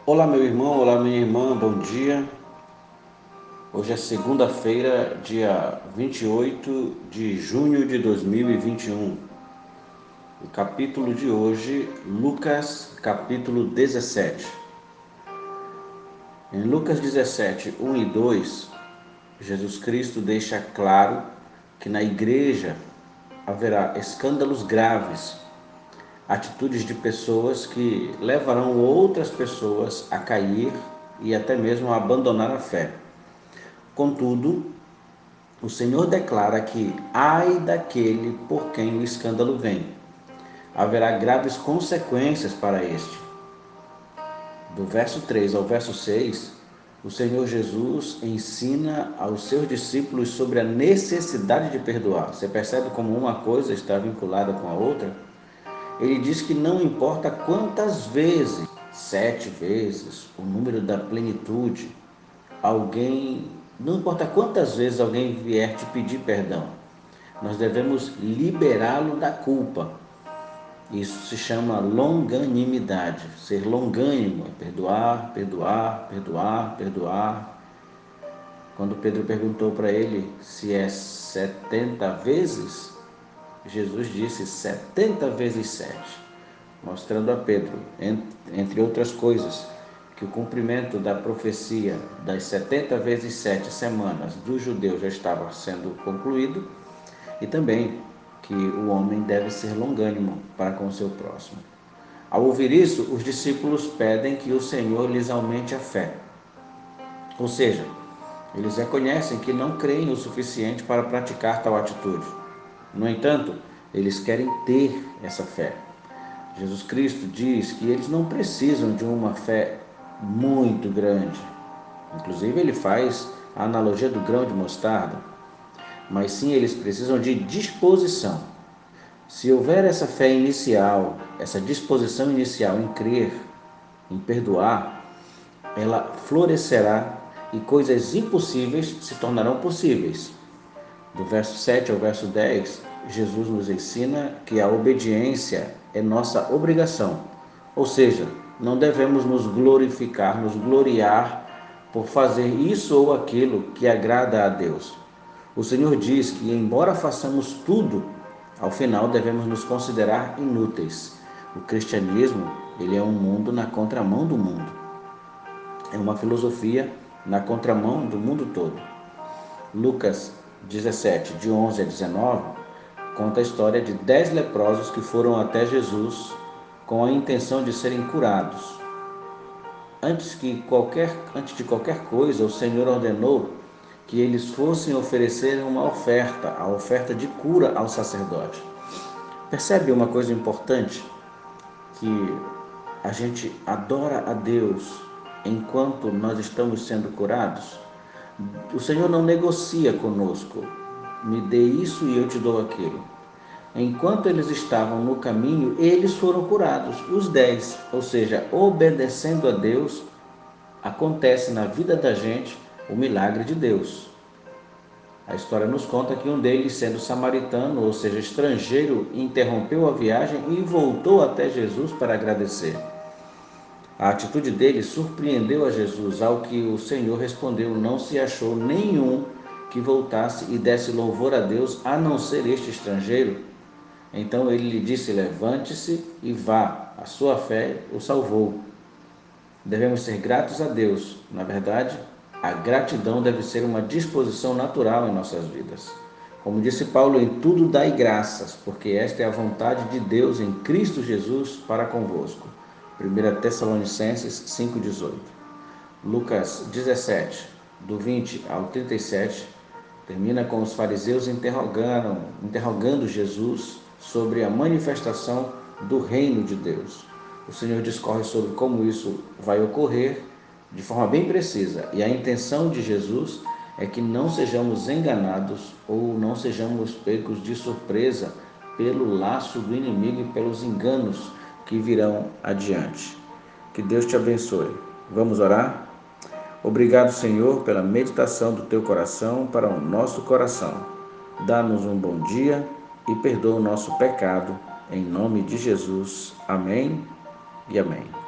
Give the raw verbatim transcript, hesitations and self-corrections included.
Olá, meu irmão, olá, minha irmã, bom dia. Hoje é segunda-feira, dia vinte e oito de junho de dois mil e vinte e um. O capítulo de hoje, Lucas, capítulo dezessete. Em Lucas dezessete, um e dois, Jesus Cristo deixa claro que na igreja haverá escândalos graves, atitudes de pessoas que levarão outras pessoas a cair e até mesmo a abandonar a fé. Contudo, o Senhor declara que ai daquele por quem o escândalo vem. Haverá graves consequências para este. Do verso três ao verso seis, o Senhor Jesus ensina aos seus discípulos sobre a necessidade de perdoar. Você percebe como uma coisa está vinculada com a outra? Ele diz que não importa quantas vezes, sete vezes, o número da plenitude, alguém, não importa quantas vezes alguém vier te pedir perdão, nós devemos liberá-lo da culpa. Isso se chama longanimidade. Ser longânimo é perdoar, perdoar, perdoar, perdoar. Quando Pedro perguntou para ele se é setenta vezes, Jesus disse setenta vezes sete, mostrando a Pedro, entre outras coisas, que o cumprimento da profecia das setenta vezes sete semanas dos judeus já estava sendo concluído, e também que o homem deve ser longânimo para com o seu próximo. Ao ouvir isso, os discípulos pedem que o Senhor lhes aumente a fé. Ou seja, eles reconhecem que não creem o suficiente para praticar tal atitude. No entanto, eles querem ter essa fé. Jesus Cristo diz que eles não precisam de uma fé muito grande. Inclusive, ele faz a analogia do grão de mostarda. Mas sim, eles precisam de disposição. Se houver essa fé inicial, essa disposição inicial em crer, em perdoar, ela florescerá e coisas impossíveis se tornarão possíveis. Do verso sete ao verso dez, Jesus nos ensina que a obediência é nossa obrigação, ou seja, não devemos nos glorificar, nos gloriar por fazer isso ou aquilo que agrada a Deus. O Senhor diz que, embora façamos tudo, ao final devemos nos considerar inúteis. O cristianismo, ele é um mundo na contramão do mundo. É uma filosofia na contramão do mundo todo. Lucas dezessete, de onze a dezenove, conta a história de dez leprosos que foram até Jesus com a intenção de serem curados. Antes, que qualquer, antes de qualquer coisa, o Senhor ordenou que eles fossem oferecer uma oferta, a oferta de cura ao sacerdote. Percebe uma coisa importante? Que a gente adora a Deus enquanto nós estamos sendo curados. O Senhor não negocia conosco, me dê isso e eu te dou aquilo. Enquanto eles estavam no caminho, eles foram curados, os dez. Ou seja, obedecendo a Deus, acontece na vida da gente o milagre de Deus. A história nos conta que um deles, sendo samaritano, ou seja, estrangeiro, interrompeu a viagem e voltou até Jesus para agradecer. A atitude dele surpreendeu a Jesus, ao que o Senhor respondeu: não se achou nenhum que voltasse e desse louvor a Deus, a não ser este estrangeiro. Então ele lhe disse: levante-se e vá, a sua fé o salvou. Devemos ser gratos a Deus. Na verdade, a gratidão deve ser uma disposição natural em nossas vidas. Como disse Paulo, em tudo dai graças, porque esta é a vontade de Deus em Cristo Jesus para convosco. primeira Tessalonicenses cinco, dezoito. Lucas dezessete, do vinte ao trinta e sete, termina com os fariseus interrogando, interrogando Jesus sobre a manifestação do reino de Deus. O Senhor discorre sobre como isso vai ocorrer de forma bem precisa, e a intenção de Jesus é que não sejamos enganados ou não sejamos pegos de surpresa pelo laço do inimigo e pelos enganos que virão adiante. Que Deus te abençoe. Vamos orar? Obrigado, Senhor, pela meditação do teu coração para o nosso coração. Dá-nos um bom dia e perdoa o nosso pecado. Em nome de Jesus. Amém e amém.